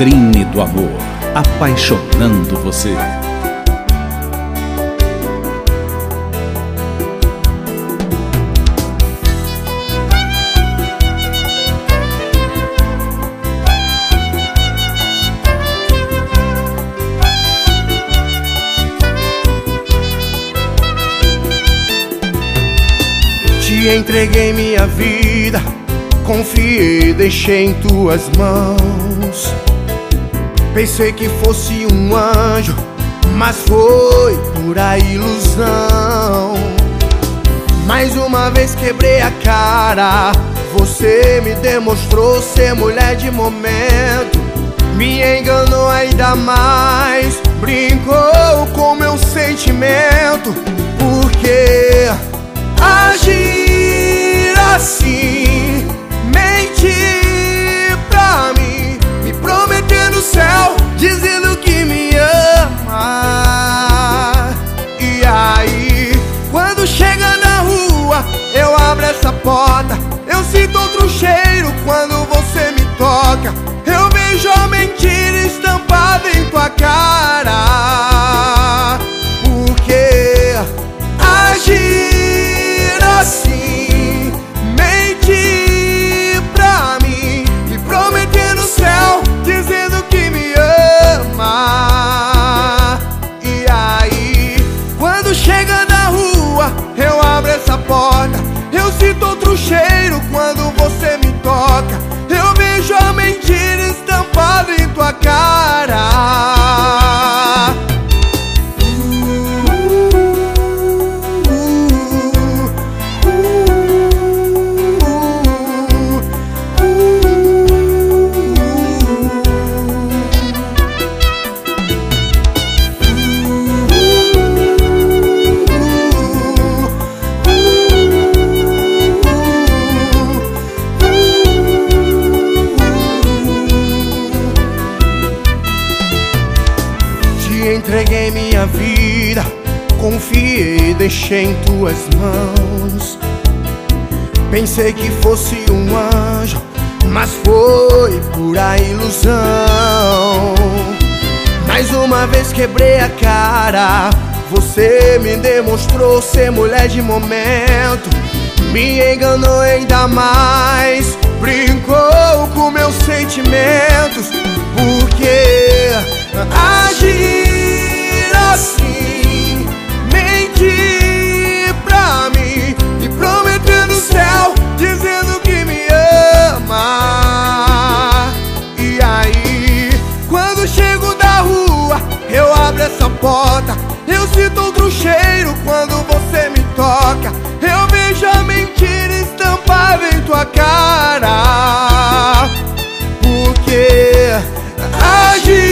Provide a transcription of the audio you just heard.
Vitrine do Amor, apaixonando você. Te entreguei minha vida, confiei, deixei em tuas mãos. Pensei que fosse um anjo, mas foi pura ilusão. Mais uma vez quebrei a cara, você me demonstrou ser mulher de momento. Me enganou ainda mais, brincou com meu sentimento. Porque agir assim, mentir pra mim, me prometer no céu, dizendo que me ama. E aí, quando chega na rua, eu abro essa porta, eu sinto outro cheiro quando você me toca. Eu vejo a mentira estampada em tua cara. Porque agir assim, mentir pra mim, me prometer no céu, dizendo que me ama. E aí, quando chega na rua, eu abro essa porta, eu sinto outro cheiro quando você me toca. Eu vejo a mentira estampada em tua cara. Entreguei minha vida, confiei, deixei em tuas mãos. Pensei que fosse um anjo, mas foi pura ilusão. Mais uma vez quebrei a cara, você me demonstrou ser mulher de momento. Me enganou ainda mais, brincou com meus sentimentos. Porque agir assim, mentir pra mim, me prometer no céu, dizendo que me ama. E aí, quando chego da rua, eu abro essa porta, eu sinto outro cheiro quando você me toca. Eu vejo a mentira estampada em tua cara. Porque agir